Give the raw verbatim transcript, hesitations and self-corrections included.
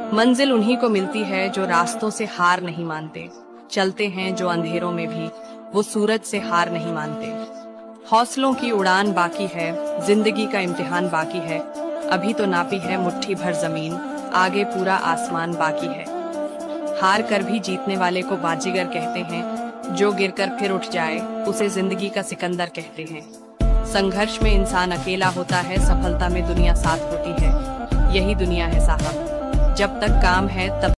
मंजिल उन्हीं को मिलती है जो रास्तों से हार नहीं मानते, चलते हैं जो अंधेरों में भी वो सूरज से हार नहीं मानते। हौसलों की उड़ान बाकी है, जिंदगी का इम्तिहान बाकी है, अभी तो नापी है मुट्ठी भर जमीन, आगे पूरा आसमान बाकी है। हार कर भी जीतने वाले को बाजीगर कहते हैं, जो गिरकर फिर उठ जाए उसे जिंदगी का सिकंदर कहते हैं। संघर्ष में इंसान अकेला होता है, सफलता में दुनिया साथ होती है। यही दुनिया है साहब, जब तक काम है तब